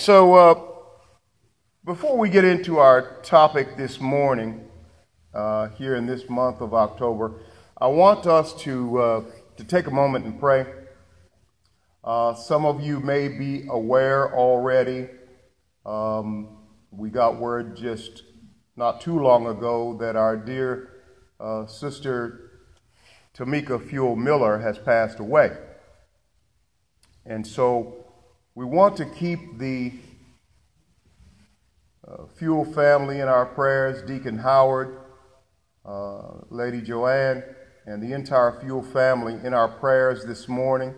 Before we get into our topic this morning, here in this month of October, I want us to take a moment and pray. Some of you may be aware already. We got word just not too long ago that our dear sister Tamika Fuel Miller has passed away. And so we want to keep the Fuel family in our prayers, Deacon Howard, Lady Joanne, and the entire Fuel family in our prayers this morning.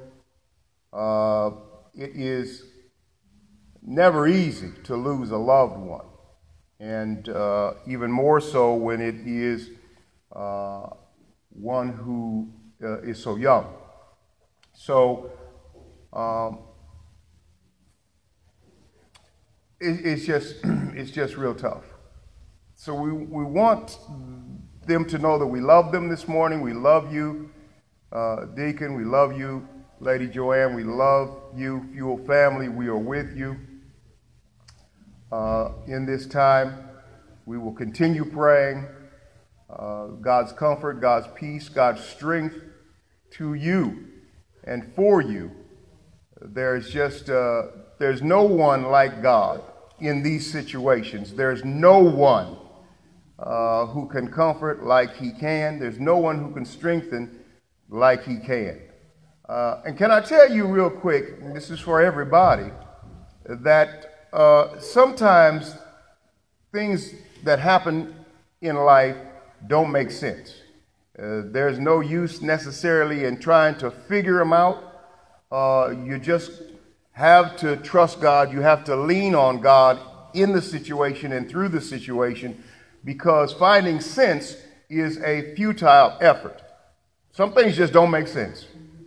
It is never easy to lose a loved one, and even more so when it is one who is so young. So it's just real tough. So we want them to know that we love them this morning. We love you, Deacon. We love you, Lady Joanne. We love you, Fuel family. We are with you in this time. We will continue praying God's comfort, God's peace, God's strength to you and for you. There's no one like God in these situations. There's no one who can comfort like he can. There's no one who can strengthen like he can. And can I tell you real quick, and this is for everybody, that sometimes things that happen in life don't make sense. There's no use necessarily in trying to figure them out. You just have to trust God. You have to lean on God in the situation and through the situation, because finding sense is a futile effort. Some things just don't make sense.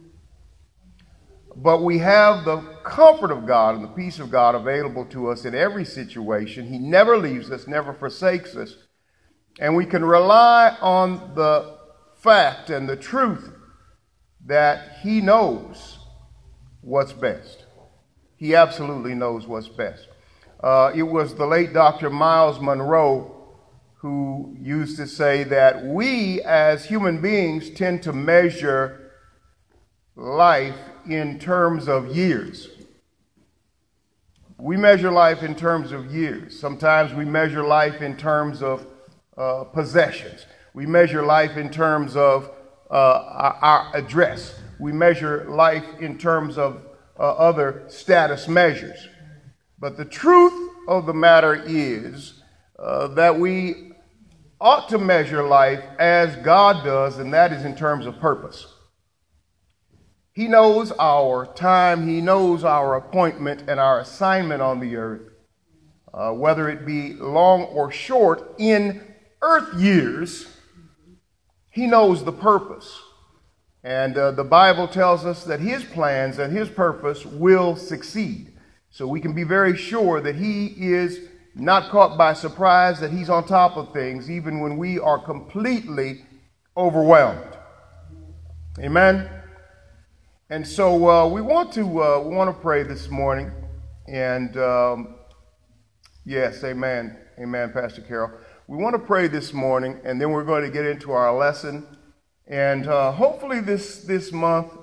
But we have the comfort of God and the peace of God available to us in every situation. He never leaves us, never forsakes us. And we can rely on the fact and the truth that He knows what's best. He absolutely knows what's best. It was the late Dr. Miles Monroe who used to say that we as human beings tend to measure life in terms of years. We measure life in terms of years. Sometimes we measure life in terms of possessions. We measure life in terms of our address. We measure life in terms of other status measures. But the truth of the matter is that we ought to measure life as God does, and that is in terms of purpose. He knows our time. He knows our appointment and our assignment on the earth, whether it be long or short in earth years. He knows the purpose. And the Bible tells us that His plans and His purpose will succeed. So we can be very sure that He is not caught by surprise, that He's on top of things, even when we are completely overwhelmed. Amen. And so we want to pray this morning. And yes, amen. Amen, Pastor Carol. We want to pray this morning, and then we're going to get into our lesson. And hopefully this month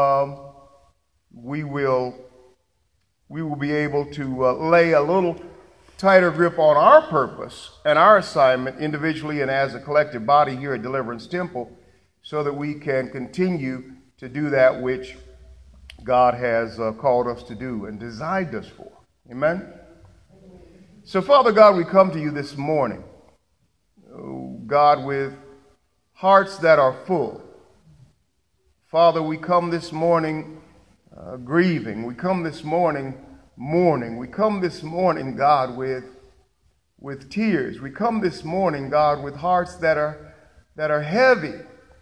we will be able to lay a little tighter grip on our purpose and our assignment individually and as a collective body here at Deliverance Temple, so that we can continue to do that which God has called us to do and designed us for. Amen? So, Father God, we come to you this morning, God, with hearts that are full. Father, we come this morning grieving. We come this morning mourning. We come this morning, God, with tears. We come this morning, God, with hearts that are heavy.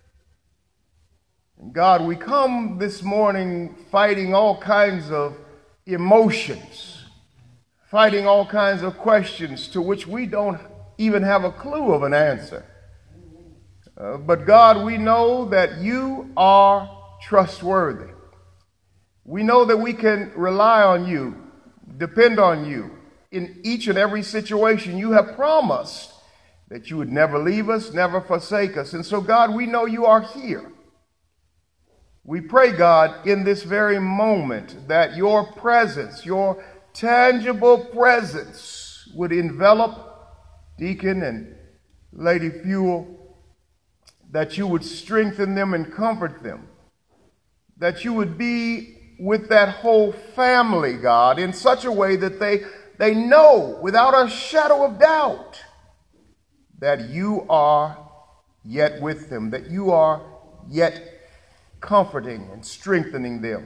And God, we come this morning fighting all kinds of emotions, fighting all kinds of questions to which we don't even have a clue of an answer. But God, we know that you are trustworthy. We know that we can rely on you depend on you in each and every situation. You have promised that you would never leave us, never forsake us. And so, God, we know you are here. We pray, God, in this very moment that your presence, your tangible presence would envelop Deacon and Lady Fuel, that you would strengthen them and comfort them, that you would be with that whole family, God, in such a way that they know without a shadow of doubt that you are yet with them, that you are yet comforting and strengthening them.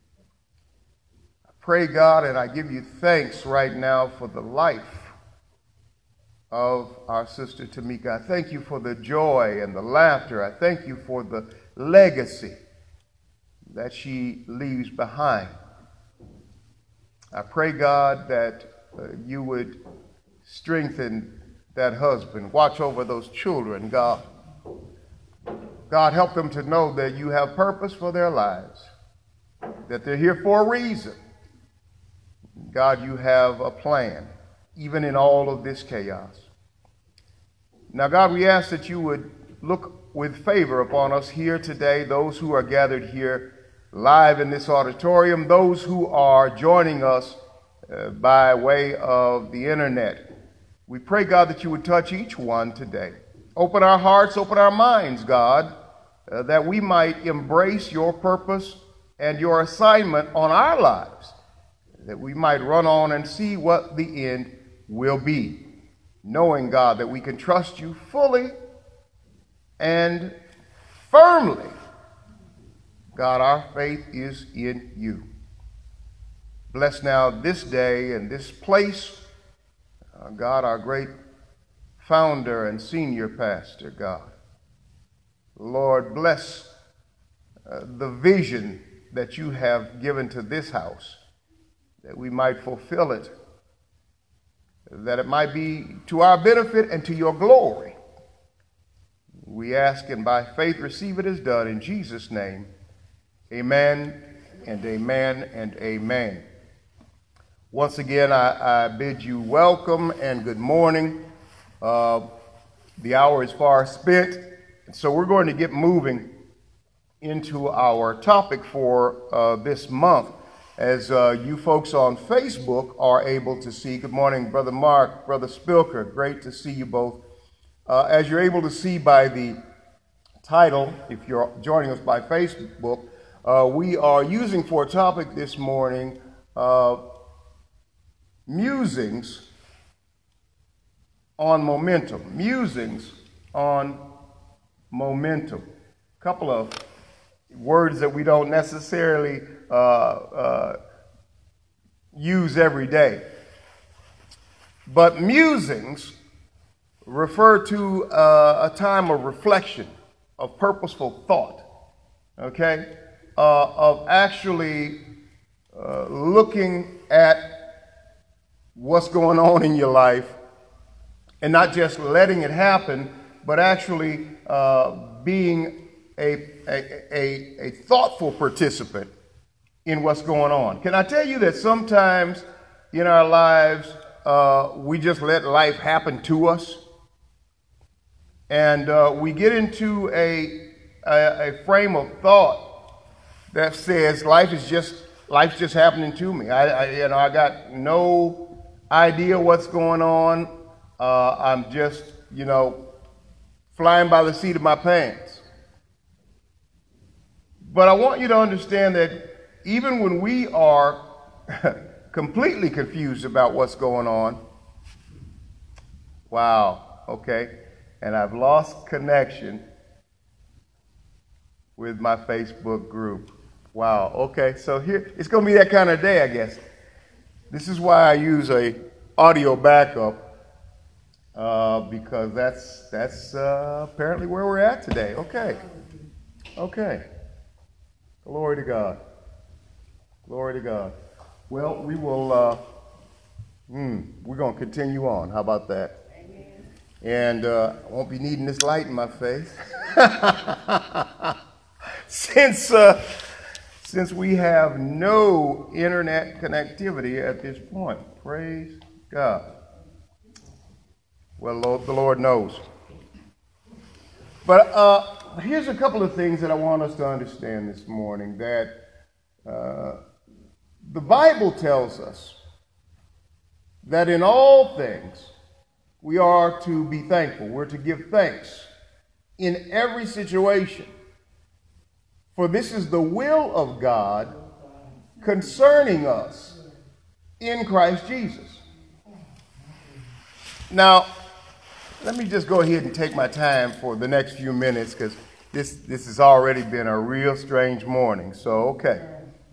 I pray, God, and I give you thanks right now for the life of our sister Tamika. I thank you for the joy and the laughter. I thank you for the legacy that she leaves behind. I pray, God, that you would strengthen that husband. Watch over those children, God. God, help them to know that you have purpose for their lives, that they're here for a reason. God, you have a plan, even in all of this chaos. Now, God, we ask that you would look with favor upon us here today, those who are gathered here live in this auditorium, those who are joining us by way of the internet. We pray, God, that you would touch each one today. Open our hearts, open our minds, God, that we might embrace your purpose and your assignment on our lives, that we might run on and see what the end will be, knowing, God, that we can trust you fully and firmly. God, our faith is in you. Bless now this day and this place, God, our great founder and senior pastor, God. Lord, bless the vision that you have given to this house, that we might fulfill it, that it might be to our benefit and to your glory. We ask and by faith receive it as done in Jesus' name. Amen and amen and amen. Once again, I bid you welcome and good morning. The hour is far spent, so we're going to get moving into our topic for this month. As you folks on Facebook are able to see, good morning, Brother Mark, Brother Spilker, great to see you both. As you're able to see by the title, if you're joining us by Facebook, we are using for a topic this morning musings on momentum. Musings on momentum. A couple of words that we don't necessarily use every day. But musings refer to a time of reflection, of purposeful thought, okay? Of actually looking at what's going on in your life and not just letting it happen, but actually being a thoughtful participant in what's going on. Can I tell you that sometimes in our lives, we just let life happen to us, and we get into a frame of thought that says life's just happening to me. I got no idea what's going on. I'm just, flying by the seat of my pants. But I want you to understand that even when we are completely confused about what's going on, wow, okay, and I've lost connection with my Facebook group. Wow, okay, so here, it's going to be that kind of day, I guess. This is why I use a audio backup, because that's apparently where we're at today. Okay. Glory to God. Glory to God. Well, we will, we're going to continue on. How about that? Amen. And I won't be needing this light in my face. Since since we have no internet connectivity at this point. Praise God. Well, the Lord knows. But here's a couple of things that I want us to understand this morning, that the Bible tells us that in all things we are to be thankful. We're to give thanks in every situation. For this is the will of God concerning us in Christ Jesus. Now, let me just go ahead and take my time for the next few minutes, because this has already been a real strange morning. So, okay.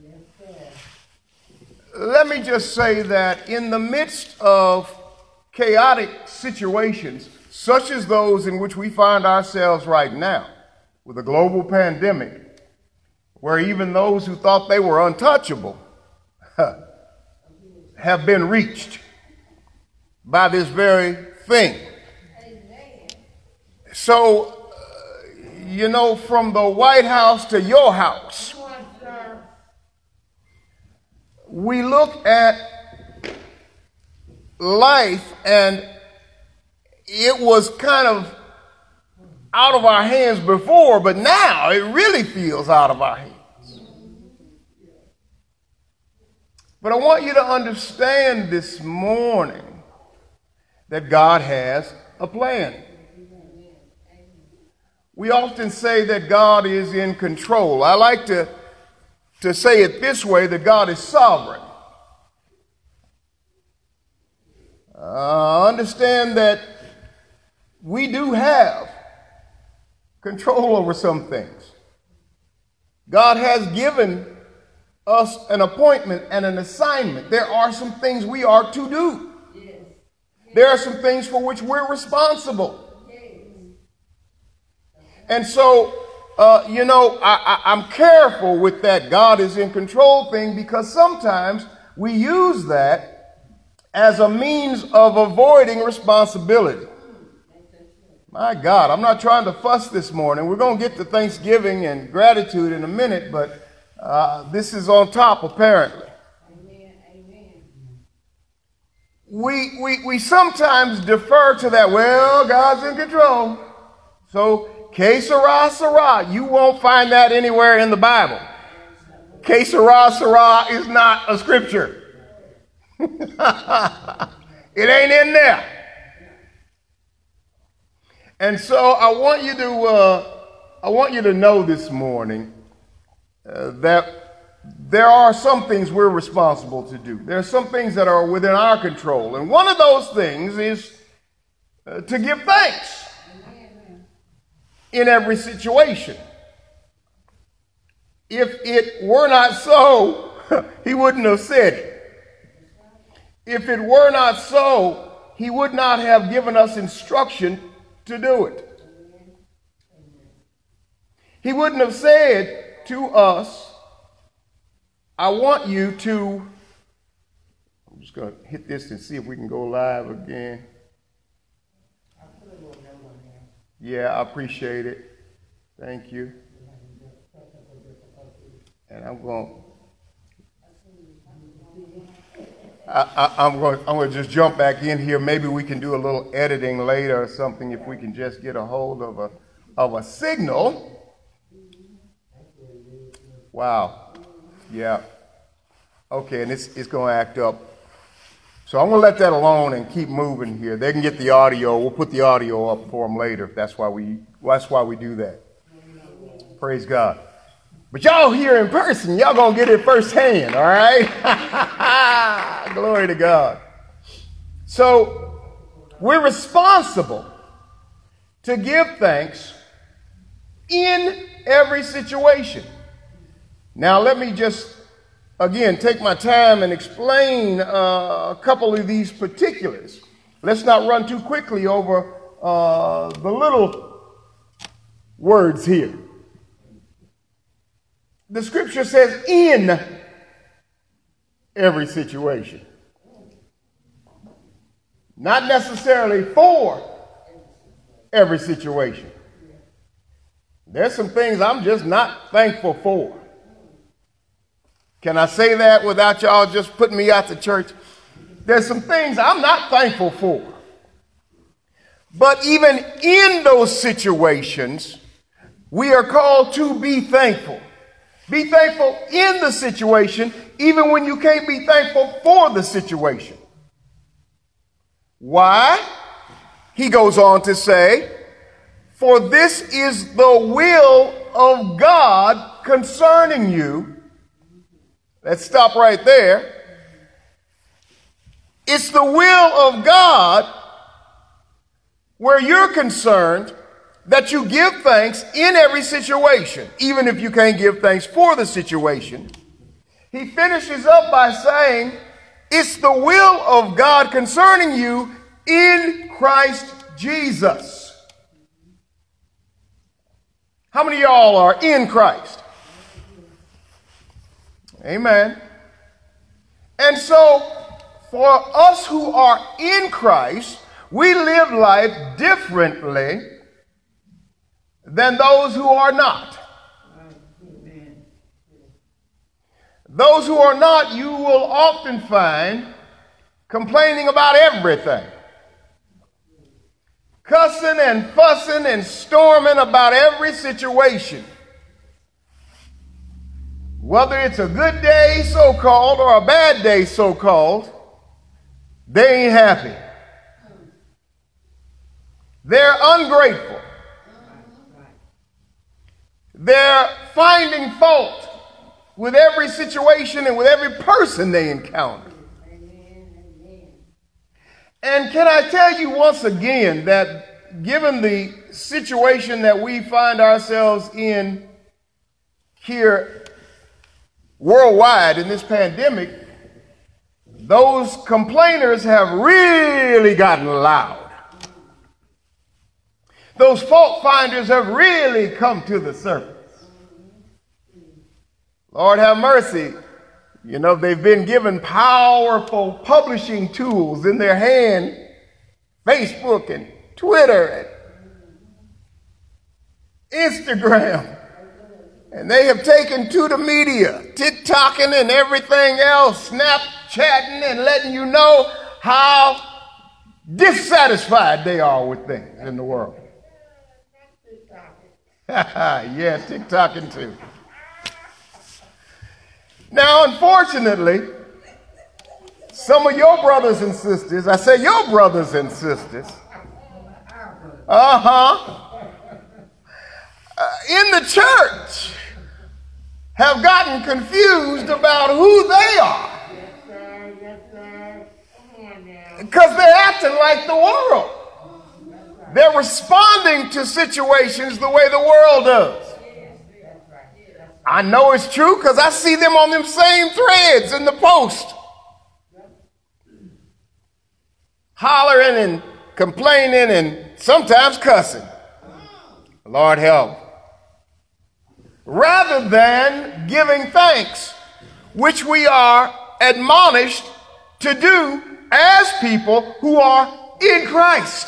Let me just say that in the midst of chaotic situations, such as those in which we find ourselves right now, with a global pandemic, where even those who thought they were untouchable have been reached by this very thing. So, from the White House to your house, we look at life, and it was kind of out of our hands before, but now it really feels out of our hands. But I want you to understand this morning that God has a plan. We often say that God is in control. I like to say it this way, that God is sovereign. Understand that we do have control over some things. God has given us an appointment and an assignment. There are some things we are to do. There are some things for which we're responsible. And so, I'm careful with that God is in control thing, because sometimes we use that as a means of avoiding responsibility. My God, I'm not trying to fuss this morning. We're going to get to Thanksgiving and gratitude in a minute, but this is on top, apparently. We sometimes defer to that, well, God's in control. So, que sera, sera. You won't find that anywhere in the Bible. Que sera, sera is not a scripture. It ain't in there. And so I want you to know this morning that there are some things we're responsible to do. There are some things that are within our control. And one of those things is to give thanks in every situation. If it were not so, he wouldn't have said it. If it were not so, he would not have given us instruction to do it. He wouldn't have said to us, I want you to, I'm just going to hit this and see if we can go live again. Yeah, I appreciate it. Thank you. And I'm going to just jump back in here. Maybe we can do a little editing later or something if we can just get a hold of a signal. Wow. Yeah. Okay, and it's going to act up. So I'm going to let that alone and keep moving here. They can get the audio. We'll put the audio up for them later. That's why we do that. Praise God. But y'all here in person, y'all going to get it firsthand, all right? Glory to God. So we're responsible to give thanks in every situation. Now, let me just, again, take my time and explain a couple of these particulars. Let's not run too quickly over the little words here. The scripture says, in every situation. Not necessarily for every situation. There's some things I'm just not thankful for. Can I say that without y'all just putting me out the church? There's some things I'm not thankful for. But even in those situations, we are called to be thankful. Be thankful in the situation, even when you can't be thankful for the situation. Why? He goes on to say, for this is the will of God concerning you. Let's stop right there. It's the will of God where you're concerned that you give thanks in every situation, even if you can't give thanks for the situation. He finishes up by saying, it's the will of God concerning you in Christ Jesus. How many of y'all are in Christ? Amen. And so, for us who are in Christ, we live life differently than those who are not. Those who are not, you will often find complaining about everything. Cussing and fussing and storming about every situation. Whether it's a good day, so-called, or a bad day, so-called, they ain't happy. They're ungrateful. They're finding fault with every situation and with every person they encounter. And can I tell you once again that given the situation that we find ourselves in here worldwide in this pandemic, those complainers have really gotten loud. Those fault finders have really come to the surface. Lord have mercy. You know, they've been given powerful publishing tools in their hand, Facebook and Twitter and Instagram. And they have taken to the media, TikToking and everything else, Snapchatting and letting you know how dissatisfied they are with things in the world. Yeah, TikToking too. Now, unfortunately, some of your brothers and sisters, I say your brothers and sisters, in the church have gotten confused about who they are. Because they're acting like the world. They're responding to situations the way the world does. I know it's true because I see them on them same threads in the post. Hollering and complaining and sometimes cussing. Lord help. Rather than giving thanks, which we are admonished to do as people who are in Christ.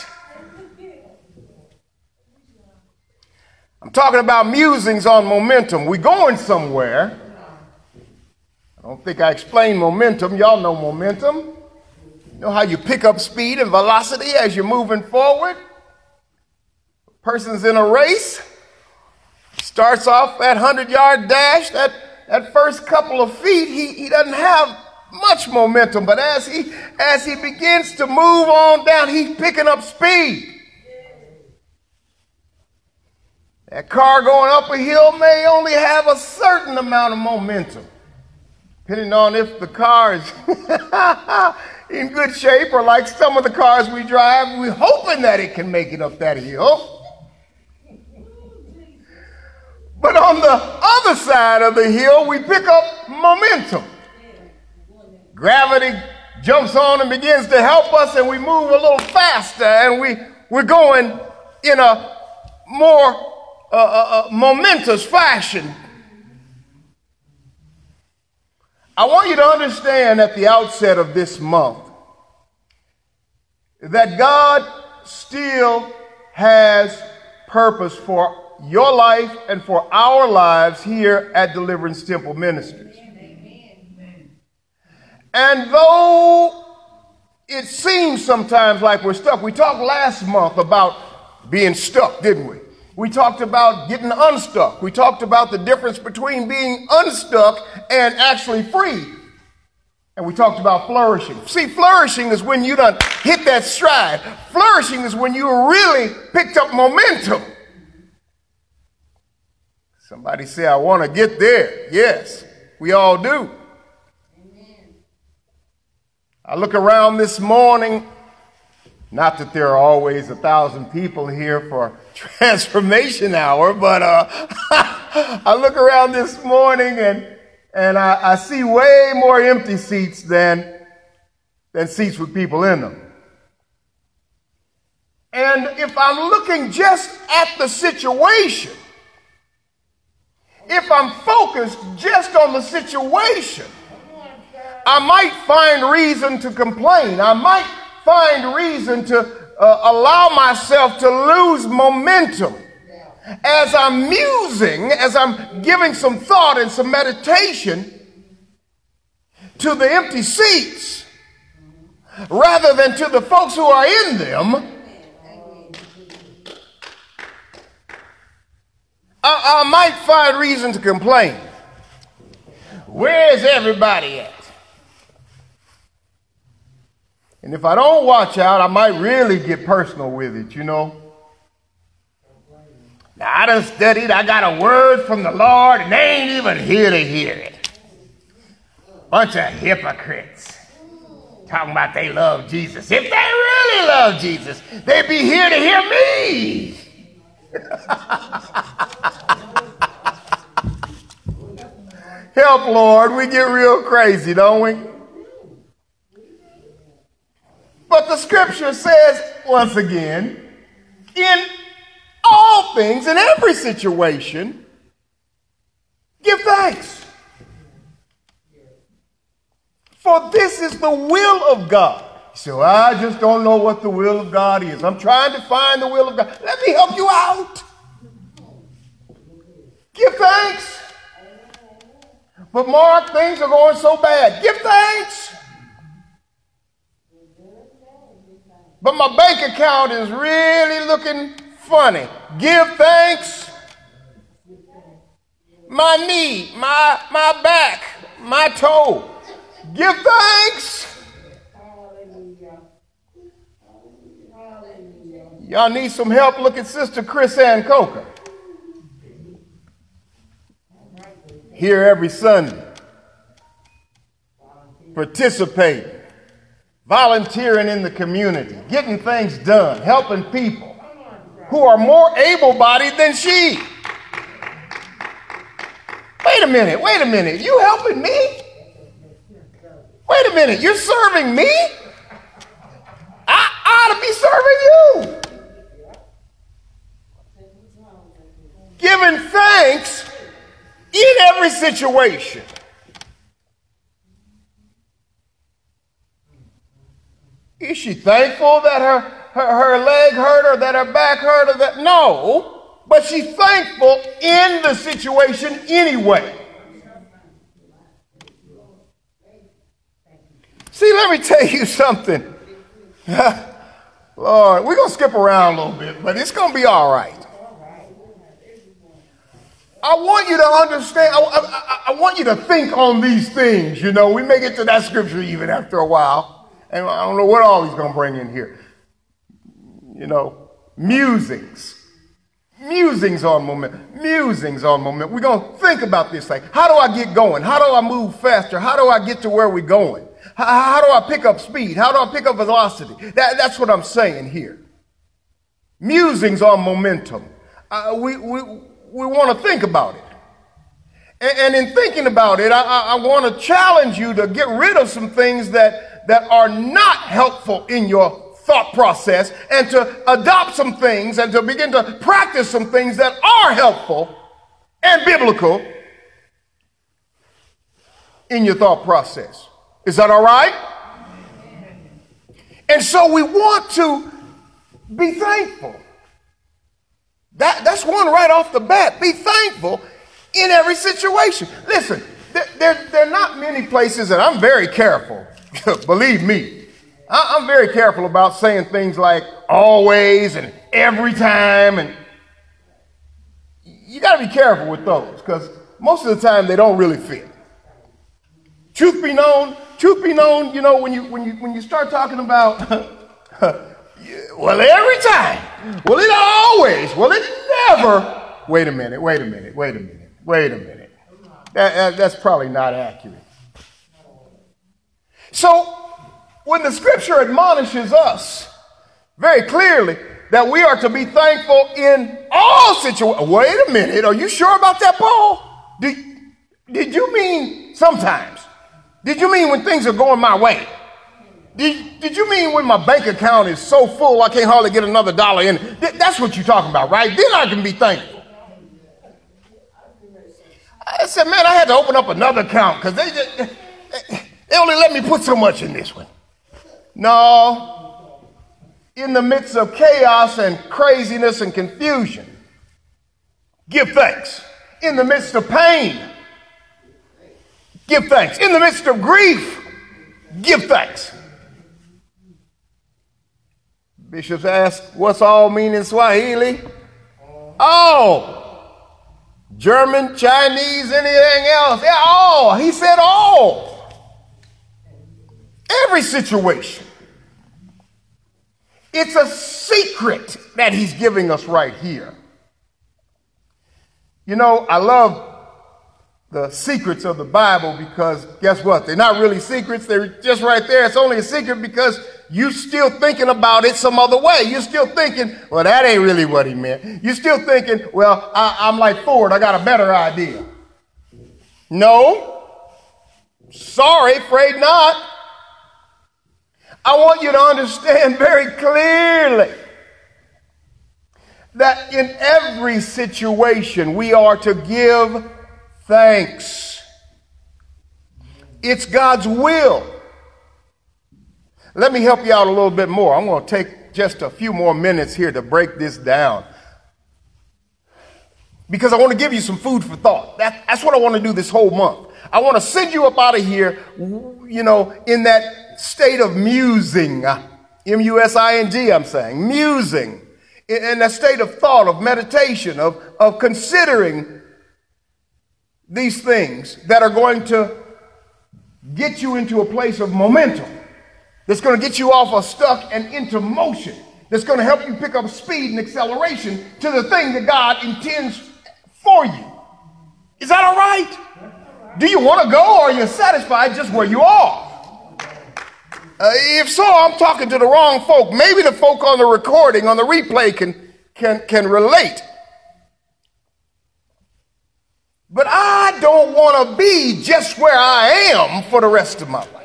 I'm talking about musings on momentum. We're going somewhere. I don't think I explained momentum. Y'all know momentum. You know how you pick up speed and velocity as you're moving forward? A person's in a race, starts off that 100-yard dash, that first couple of feet, he doesn't have much momentum, but as he begins to move on down, he's picking up speed. That car going up a hill may only have a certain amount of momentum, depending on if the car is in good shape, or like some of the cars we drive, we're hoping that it can make it up that hill. But on the other side of the hill, we pick up momentum. Gravity jumps on and begins to help us, and we move a little faster, and we're going in a more momentous fashion. I want you to understand at the outset of this month that God still has purpose for your life and for our lives here at Deliverance Temple Ministries. Amen. And though it seems sometimes like we're stuck, we talked last month about being stuck, didn't we? We talked about getting unstuck. We talked about the difference between being unstuck and actually free. And we talked about flourishing. See, flourishing is when you done hit that stride. Flourishing is when you really picked up momentum. Somebody say, I want to get there. Yes, we all do. Amen. I look around this morning, not that there are always 1,000 people here for Transformation Hour, but I look around this morning and I see way more empty seats than seats with people in them. And if I'm looking just at the situation, if I'm focused just on the situation, I might find reason to complain. I might find reason to allow myself to lose momentum. As I'm musing, as I'm giving some thought and some meditation to the empty seats, rather than to the folks who are in them, I might find reason to complain. Where's everybody at? And if I don't watch out, I might really get personal with it, you know. Now, I done studied, I got a word from the Lord, and they ain't even here to hear it. Bunch of hypocrites talking about they love Jesus. If they really love Jesus, they'd be here to hear me. Help, Lord, we get real crazy, don't we? But the scripture says, once again, in all things, in every situation, give thanks. For this is the will of God. So I just don't know what the will of God is. I'm trying to find the will of God. Let me help you out. Give thanks. But Mark, things are going so bad. Give thanks. But my bank account is really looking funny. Give thanks. My knee, my back, my toe. Give thanks. Y'all need some help? Look at Sister Chris Ann Coker. Here every Sunday. Participating. Volunteering in the community. Getting things done. Helping people who are more able-bodied than she. Wait a minute. You helping me? Wait a minute. You're serving me? I ought to be serving you. Giving thanks in every situation. Is she thankful that her leg hurt or that her back hurt or that? No, but she's thankful in the situation anyway. See, let me tell you something. Lord, we're going to skip around a little bit, but it's going to be all right. I want you to understand, I want you to think on these things. You know, we may get to that scripture even after a while, and I don't know what all he's going to bring in here. You know, musings on moment. We're going to think about this thing. How do I get going? How do I move faster? How do I get to where we're going? How do I pick up speed? How do I pick up velocity? That's what I'm saying here. Musings on momentum. We want to think about it. And in thinking about it, I want to challenge you to get rid of some things that are not helpful in your thought process, and to adopt some things and to begin to practice some things that are helpful and biblical in your thought process. Is that all right? And so we want to be thankful. That's one right off the bat. Be thankful in every situation. Listen, there are not many places, and I'm very careful, believe me. I'm very careful about saying things like always and every time, and you got to be careful with those because most of the time they don't really fit. Truth be known, you know, when you start talking about, well, every time, well, it always, well, it never. Wait a minute. That's probably not accurate. So, when the scripture admonishes us very clearly that we are to be thankful in all situations. Wait a minute. Are you sure about that, Paul? Did you mean sometimes? Did you mean when things are going my way? Did you mean when my bank account is so full I can't hardly get another dollar in? That's what you're talking about, right? Then I can be thankful. I said, man, I had to open up another account because they only let me put so much in this one. No, in the midst of chaos and craziness and confusion, give thanks. In the midst of pain, give thanks. In the midst of grief, give thanks. Bishops ask, what's all mean in Swahili? All. German, Chinese, anything else. Yeah, all. He said all. Every situation. It's a secret that he's giving us right here. You know, I love the secrets of the Bible because guess what? They're not really secrets. They're just right there. It's only a secret because you're still thinking about it some other way. You're still thinking, well, that ain't really what he meant. You're still thinking, well, I'm like Ford. I got a better idea. No. Sorry, afraid not. I want you to understand very clearly that in every situation we are to give thanks. It's God's will. Let me help you out a little bit more. I'm going to take just a few more minutes here to break this down because I want to give you some food for thought. That's what I want to do this whole month. I want to send you up out of here, you know, in that state of musing, M-U-S-I-N-G, I'm saying, musing, in that state of thought, of meditation, of considering these things that are going to get you into a place of momentum, that's going to get you off of stuck and into motion, that's going to help you pick up speed and acceleration to the thing that God intends for you. Is that all right? Do you want to go or are you satisfied just where you are? If so, I'm talking to the wrong folk. Maybe the folk on the recording, on the replay can relate. But I don't want to be just where I am for the rest of my life.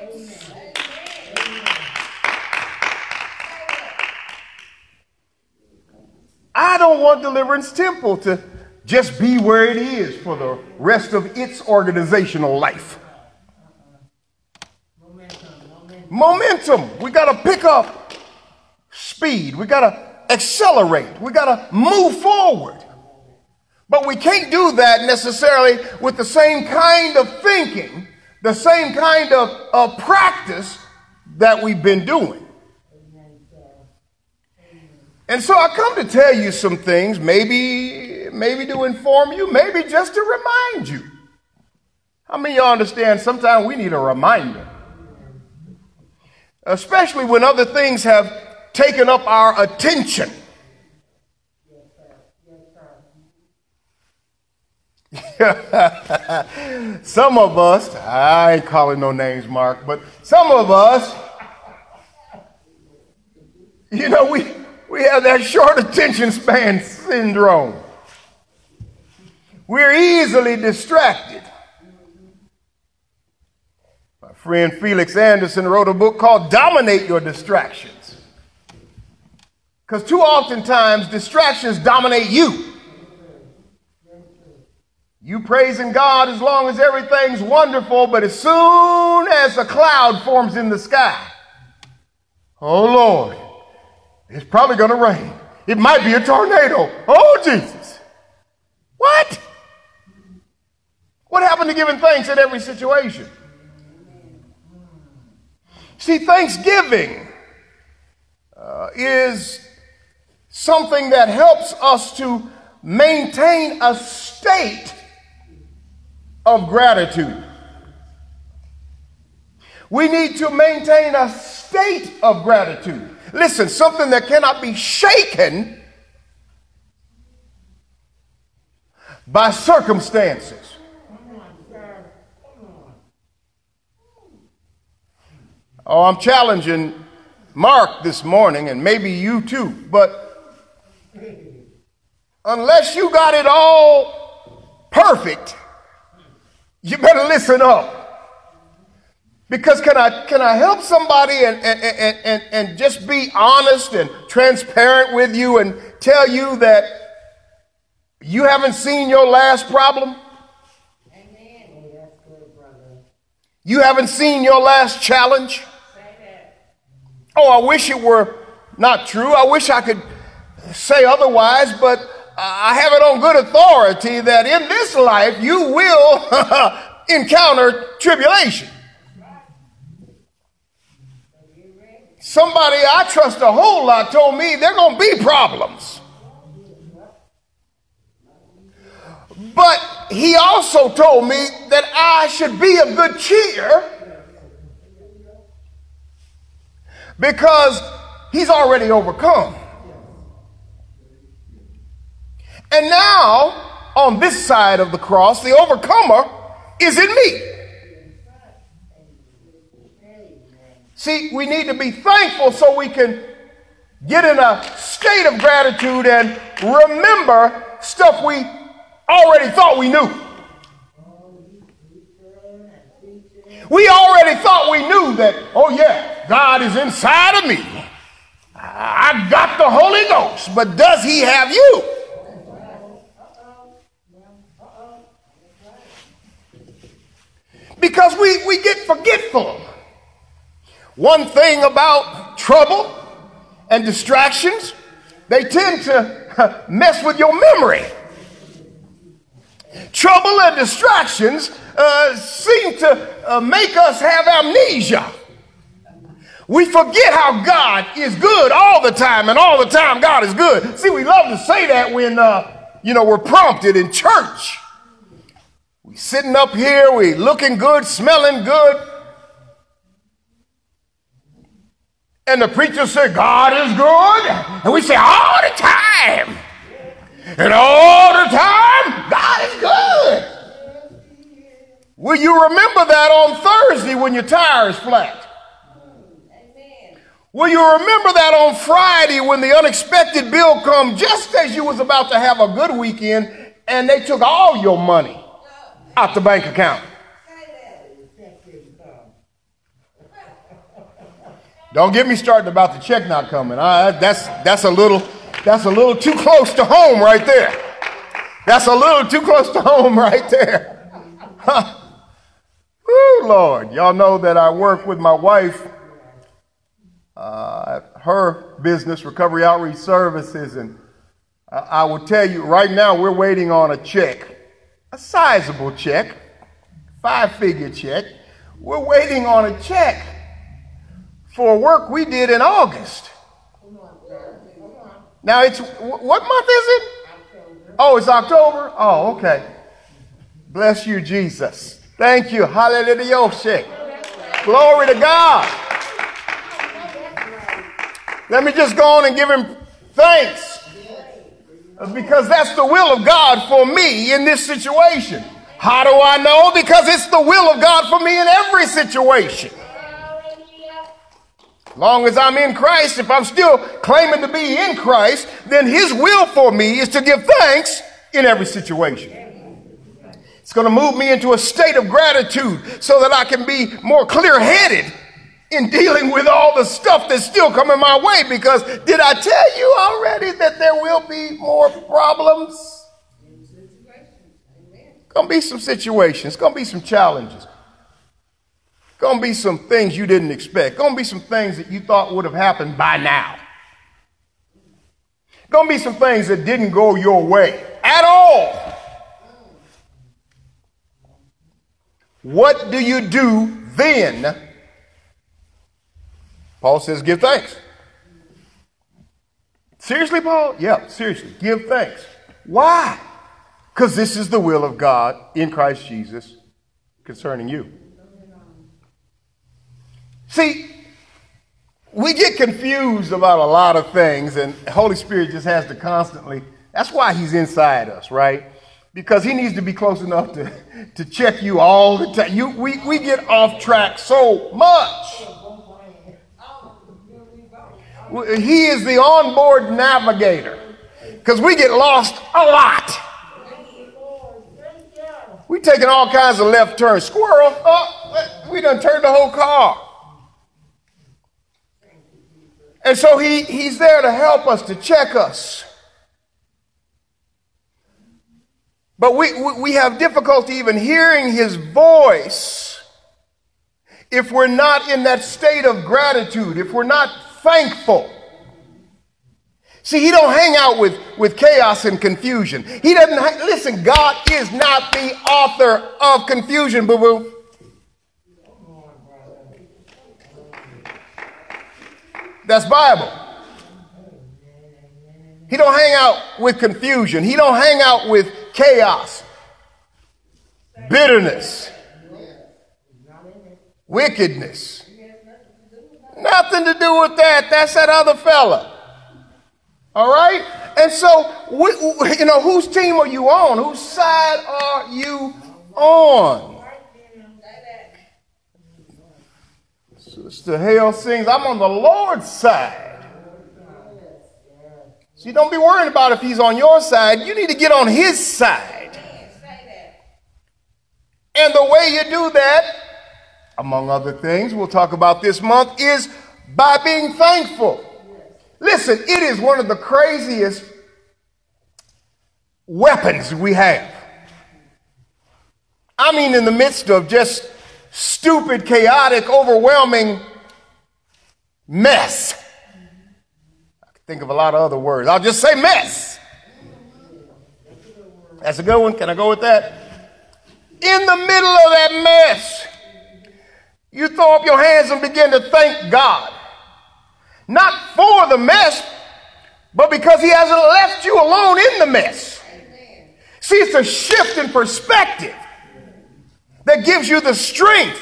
I don't want Deliverance Temple to just be where it is for the rest of its organizational life. Momentum. We got to pick up speed. We got to accelerate. We got to move forward. But we can't do that necessarily with the same kind of thinking, the same kind of practice that we've been doing. And so I come to tell you some things, maybe to inform you, maybe just to remind you. How many of y'all understand sometimes we need a reminder? Especially when other things have taken up our attention. Some of us, I ain't calling no names, Mark, but some of us, you know, we have that short attention span syndrome. We're easily distracted. My friend Felix Anderson wrote a book called Dominate Your Distractions. Because too oftentimes distractions dominate you. You praising God as long as everything's wonderful, but as soon as a cloud forms in the sky, oh Lord, it's probably going to rain. It might be a tornado. Oh, Jesus. What? What happened to giving thanks in every situation? See, thanksgiving is something that helps us to maintain a state of gratitude. We need to maintain a state of gratitude. Listen, something that cannot be shaken by circumstances. Oh, I'm challenging Mark this morning, and maybe you too, but unless you got it all perfect, you better listen up. Because can I help somebody and just be honest and transparent with you and tell you that you haven't seen your last problem? Amen. That's good, brother. You haven't seen your last challenge? Oh, I wish it were not true. I wish I could say otherwise, but I have it on good authority that in this life you will encounter tribulation. Somebody I trust a whole lot told me there are going to be problems. But he also told me that I should be of good cheer because he's already overcome. And now, on this side of the cross, the overcomer is in me. See, we need to be thankful so we can get in a state of gratitude and remember stuff we already thought we knew. We already thought we knew that, oh yeah, God is inside of me. I got the Holy Ghost, but does he have you? Because we get forgetful. One thing about trouble and distractions, they tend to mess with your memory. Trouble and distractions seem to make us have amnesia. We forget how God is good all the time, and all the time God is good. See, we love to say that when, we're prompted in church. We sitting up here, we looking good, smelling good. And the preacher said, God is good. And we say, all the time. And all the time, God is good. Will you remember that on Thursday when your tire is flat? Will you remember that on Friday when the unexpected bill comes just as you was about to have a good weekend and they took all your money out the bank account? Don't get me started about the check not coming. That's a little too close to home right there. That's a little too close to home right there. Huh. Woo, Lord. Y'all know that I work with my wife at her business, Recovery Outreach Services, and I will tell you right now we're waiting on a check, a sizable check, 5-figure check. We're waiting on a check for work we did in August. Now it's, what month is it? Oh, it's October? Oh, okay. Bless you, Jesus. Thank you. Hallelujah. Glory to God. Let me just go on and give him thanks. Because that's the will of God for me in this situation. How do I know? Because it's the will of God for me in every situation. As long as I'm in Christ, if I'm still claiming to be in Christ, then his will for me is to give thanks in every situation. It's going to move me into a state of gratitude so that I can be more clear-headed in dealing with all the stuff that's still coming my way. Because did I tell you already that there will be more problems? Going to be some situations. Going to be some challenges. Going to be some things you didn't expect. Going to be some things that you thought would have happened by now. Going to be some things that didn't go your way at all. What do you do then? Paul says, give thanks. Seriously, Paul? Yeah, seriously. Give thanks. Why? Because this is the will of God in Christ Jesus concerning you. See, we get confused about a lot of things, and the Holy Spirit just has to constantly, that's why he's inside us, right? Because he needs to be close enough to check you all the time. We get off track so much. He is the onboard navigator because we get lost a lot. We taking all kinds of left turns. Squirrel, we done turned the whole car. And so he's there to help us, to check us. But we have difficulty even hearing his voice if we're not in that state of gratitude, if we're not thankful. See, he don't hang out with chaos and confusion. He doesn't, listen, God is not the author of confusion, boo-boo. That's Bible. He don't hang out with confusion. He don't hang out with chaos, bitterness, wickedness. Nothing to do with that. That's that other fella. All right? And so, whose team are you on? Whose side are you on? Sister Hale sings, I'm on the Lord's side. See, don't be worried about if he's on your side. You need to get on his side. And the way you do that, among other things we'll talk about this month, is by being thankful. Listen, it is one of the craziest weapons we have. I mean, in the midst of just stupid, chaotic, overwhelming mess. I can think of a lot of other words. I'll just say mess. That's a good one. Can I go with that? In the middle of that mess, you throw up your hands and begin to thank God. Not for the mess, but because he hasn't left you alone in the mess. Amen. See, it's a shift in perspective that gives you the strength.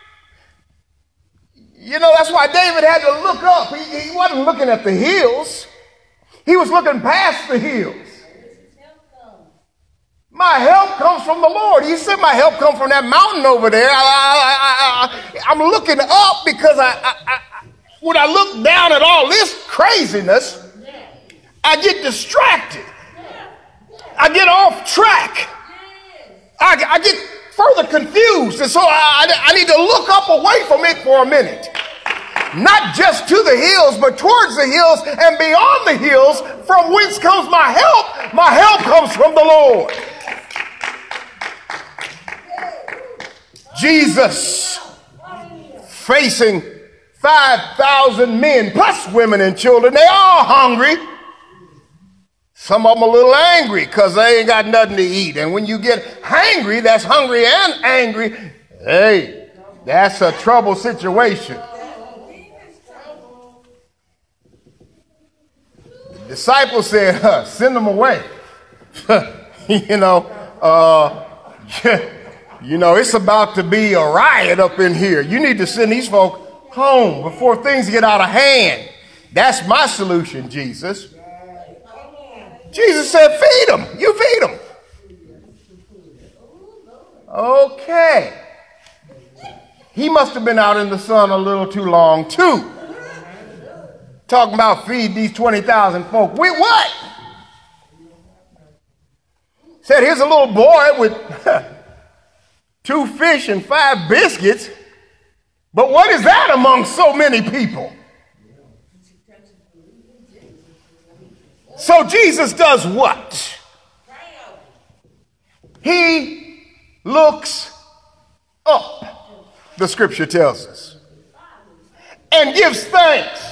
You know, that's why David had to look up. He wasn't looking at the hills. He was looking past the hills. My help comes from the Lord. He said my help comes from that mountain over there. I'm looking up because when I look down at all this craziness, I get distracted. I get off track. I get further confused. And so I need to look up away from it for a minute. Not just to the hills, but towards the hills and beyond the hills, from whence comes my help. My help comes from the Lord. Jesus facing 5,000 men plus women and children. They all hungry. Some of them a little angry because they ain't got nothing to eat. And when you get hangry, that's hungry and angry. Hey, that's a trouble situation. The disciples said, send them away. It's about to be a riot up in here. You need to send these folk home before things get out of hand. That's my solution, Jesus. Jesus said, feed them. You feed them. Okay. He must have been out in the sun a little too long, too. Talking about feed these 20,000 folk. With what? Said, here's a little boy with 2 fish and 5 biscuits. But what is that among so many people? So Jesus does what? He looks up, the scripture tells us, and gives thanks.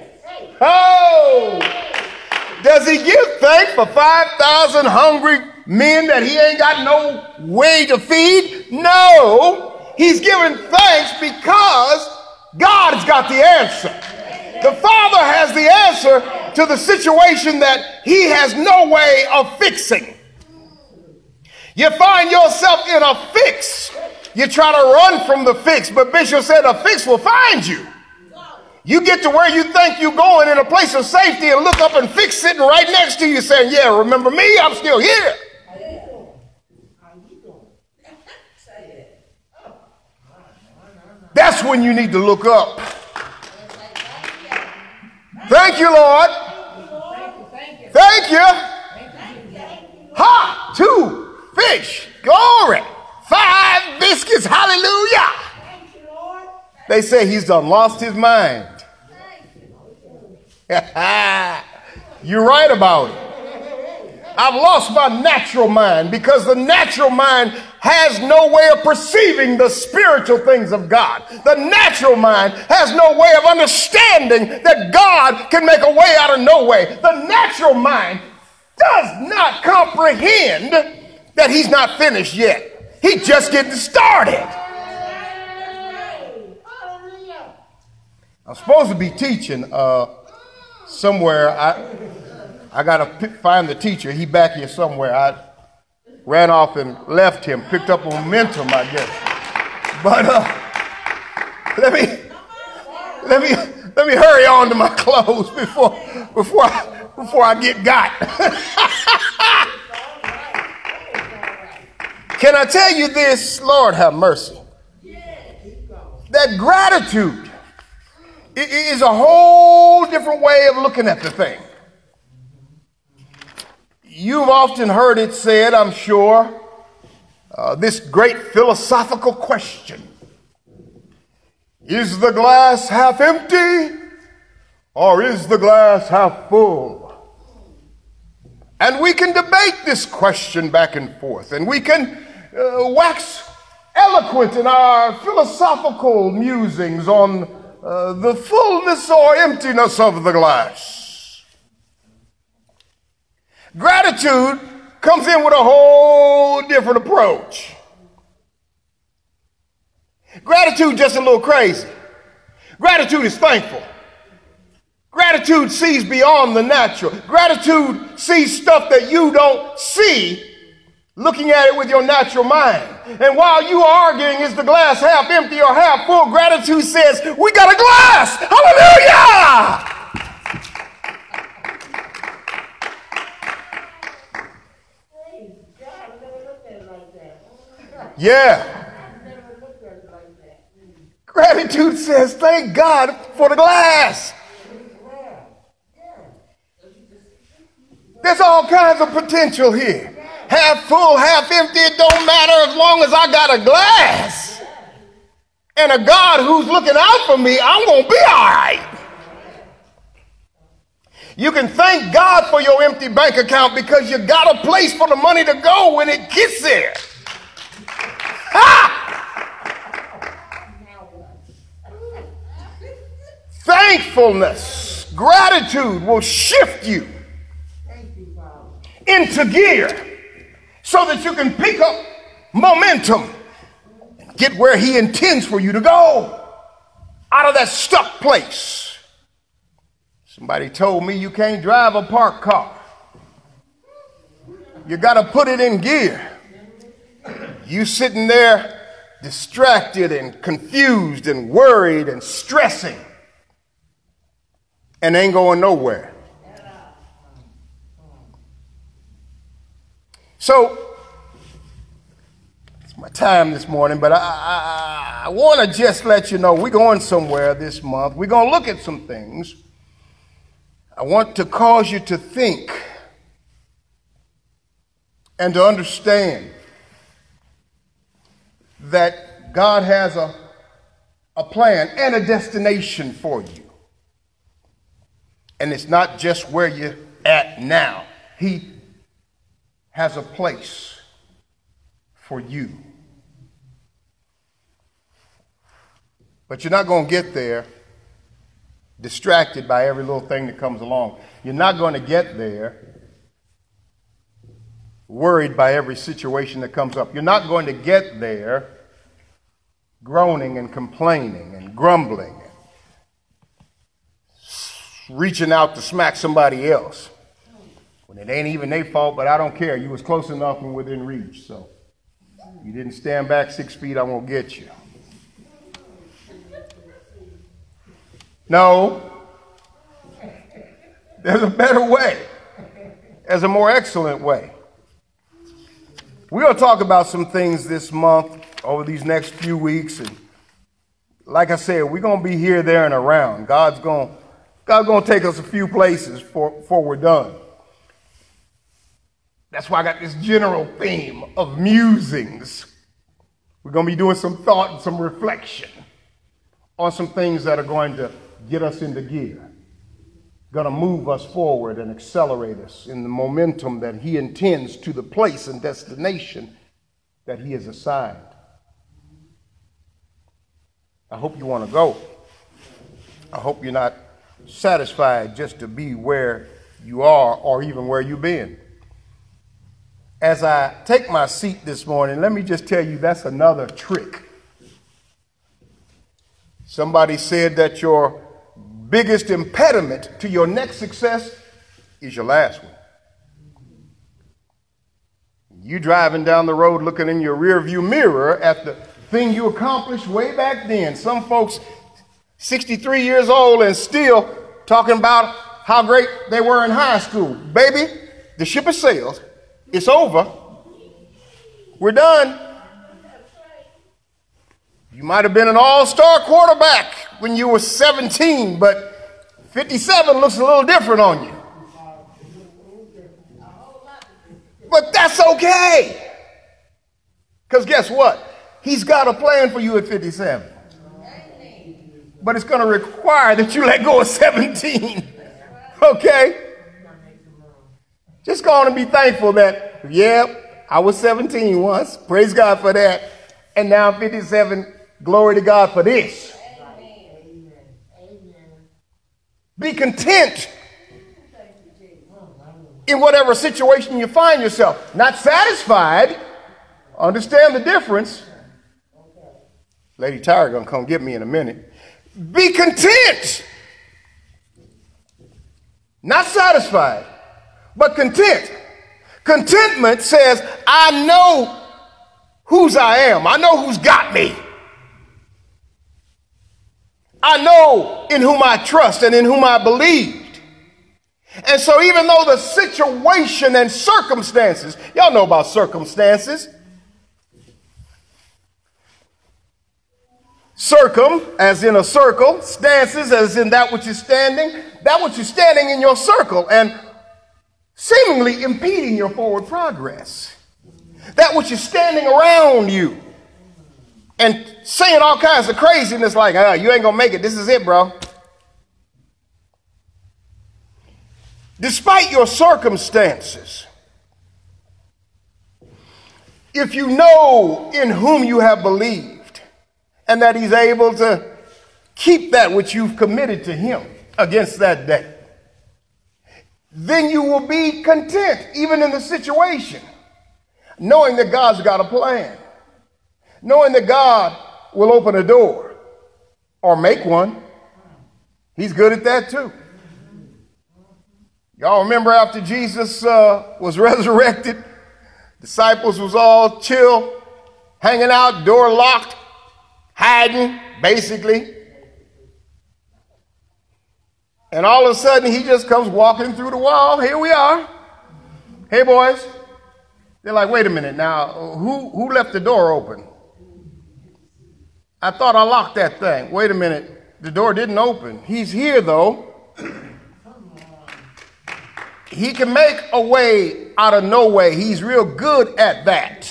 Oh! Does he give thanks for 5,000 hungry men that he ain't got no way to feed? No, he's giving thanks because God's got the answer. The Father has the answer to the situation that he has no way of fixing. You find yourself in a fix. You try to run from the fix, but Bishop said a fix will find you. You get to where you think you're going in a place of safety and look up and fix sitting right next to you saying, yeah, remember me? I'm still here. That's when you need to look up. Thank you, Lord. Thank you. Ha! 2 fish. Glory. 5 biscuits. Hallelujah. They say he's done lost his mind. You're right about it. I've lost my natural mind because the natural mind has no way of perceiving the spiritual things of God. The natural mind has no way of understanding that God can make a way out of no way. The natural mind does not comprehend that he's not finished yet. He's just getting started. I'm supposed to be teaching somewhere. I got to find the teacher. He back here somewhere. I ran off and left him, picked up momentum, I guess. But let me hurry on to my clothes before I get got. Can I tell you this? Lord have mercy. That gratitude is a whole different way of looking at the thing. You've often heard it said, I'm sure, this great philosophical question. Is the glass half empty or is the glass half full? And we can debate this question back and forth, and we can wax eloquent in our philosophical musings on the fullness or emptiness of the glass. Gratitude comes in with a whole different approach. Gratitude just a little crazy. Gratitude is thankful. Gratitude sees beyond the natural. Gratitude sees stuff that you don't see looking at it with your natural mind. And while you are arguing, is the glass half empty or half full, gratitude says, we got a glass. Hallelujah! Yeah. Gratitude says, thank God for the glass. There's all kinds of potential here. Half full, half empty, it don't matter as long as I got a glass. And a God who's looking out for me, I'm going to be all right. You can thank God for your empty bank account because you got a place for the money to go when it gets there. Ha! Thankfulness, gratitude will shift you into gear so that you can pick up momentum and get where he intends for you to go out of that stuck place. Somebody told me you can't drive a parked car. You got to put it in gear. You sitting there distracted and confused and worried and stressing and ain't going nowhere. So, it's my time this morning, but I want to just let you know we're going somewhere this month. We're going to look at some things. I want to cause you to think and to understand that God has a plan and a destination for you. And it's not just where you're at now. He has a place for you. But you're not going to get there distracted by every little thing that comes along. You're not going to get there worried by every situation that comes up. You're not going to get there groaning and complaining and grumbling, and reaching out to smack somebody else when it ain't even their fault, but I don't care. You was close enough and within reach, so you didn't stand back 6 feet, I won't get you. No, there's a better way. There's a more excellent way. We're going to talk about some things this month over these next few weeks. And like I said, we're going to be here, there, and around. God's going to take us a few places before we're done. That's why I got this general theme of musings. We're going to be doing some thought and some reflection on some things that are going to get us into gear, going to move us forward and accelerate us in the momentum that he intends to the place and destination that he has assigned. I hope you want to go. I hope you're not satisfied just to be where you are or even where you've been. As I take my seat this morning, let me just tell you that's another trick. Somebody said that your biggest impediment to your next success is your last one. You driving down the road looking in your rearview mirror at the thing you accomplished way back then. Some folks 63 years old and still talking about how great they were in high school. Baby, the ship has sailed. It's over. We're done. You might have been an all-star quarterback when you were 17, but 57 looks a little different on you. But that's okay. Because guess what? He's got a plan for you at 57. But it's going to require that you let go of 17. Okay? Just go on and be thankful that, yep, I was 17 once. Praise God for that. And now I'm 57. Glory to God for this. Amen. Be content in whatever situation you find yourself. Not satisfied. Understand the difference. Lady Tyra gonna come get me in a minute. Be content. Not satisfied, but content. Contentment says, I know whose I am. I know who's got me. I know in whom I trust and in whom I believed. And so even though the situation and circumstances, y'all know about circumstances. Circum, as in a circle. Stances, as in that which is standing. That which is standing in your circle and seemingly impeding your forward progress. That which is standing around you and saying all kinds of craziness like, you ain't gonna make it. This is it, bro. Despite your circumstances, if you know in whom you have believed and that he's able to keep that which you've committed to him against that day, then you will be content even in the situation, knowing that God's got a plan, knowing that God will open a door or make one. He's good at that too. Y'all remember after Jesus was resurrected, disciples was all chill, hanging out, door locked, hiding, basically. And all of a sudden, he just comes walking through the wall. Here we are. Hey, boys. They're like, wait a minute now. Who left the door open? I thought I locked that thing. Wait a minute. The door didn't open. He's here, though. He can make a way out of no way. He's real good at that.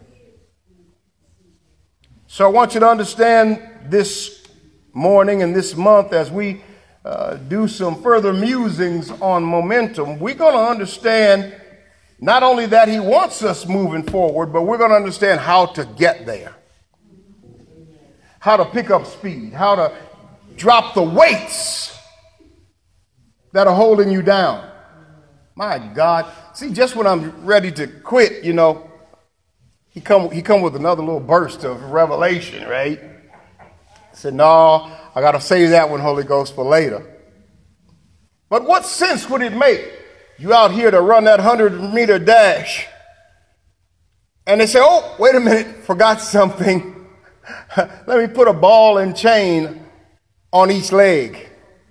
So I want you to understand this morning and this month as we do some further musings on momentum, we're going to understand not only that he wants us moving forward, but we're going to understand how to get there, how to pick up speed, how to drop the weights that are holding you down. My God. See, just when I'm ready to quit, you know, he come with another little burst of revelation, right? I said, no, I got to save that one, Holy Ghost, for later. But what sense would it make? You out here to run that 100-meter dash. And they say, oh, wait a minute, forgot something. Let me put a ball and chain on each leg.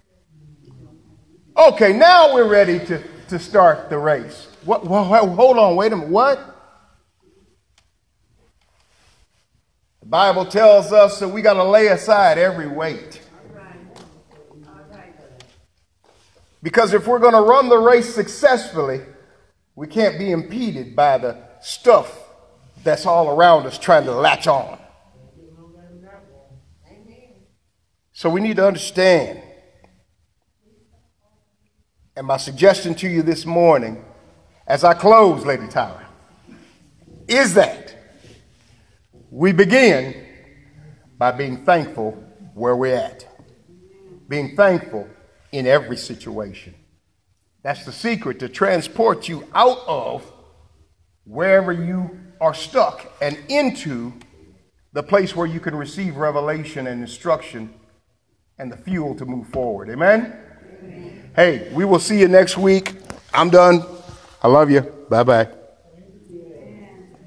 Okay, now we're ready to start the race. What? Hold on, wait a minute, what? The Bible tells us that we got to lay aside every weight. Because if we're going to run the race successfully, we can't be impeded by the stuff that's all around us trying to latch on. So we need to understand. And my suggestion to you this morning, as I close, Lady Tyra, is that we begin by being thankful where we're at. Being thankful in every situation. That's the secret to transport you out of wherever you are stuck and into the place where you can receive revelation and instruction and the fuel to move forward. Amen? Amen. Hey, we will see you next week. I'm done. I love you. Bye-bye.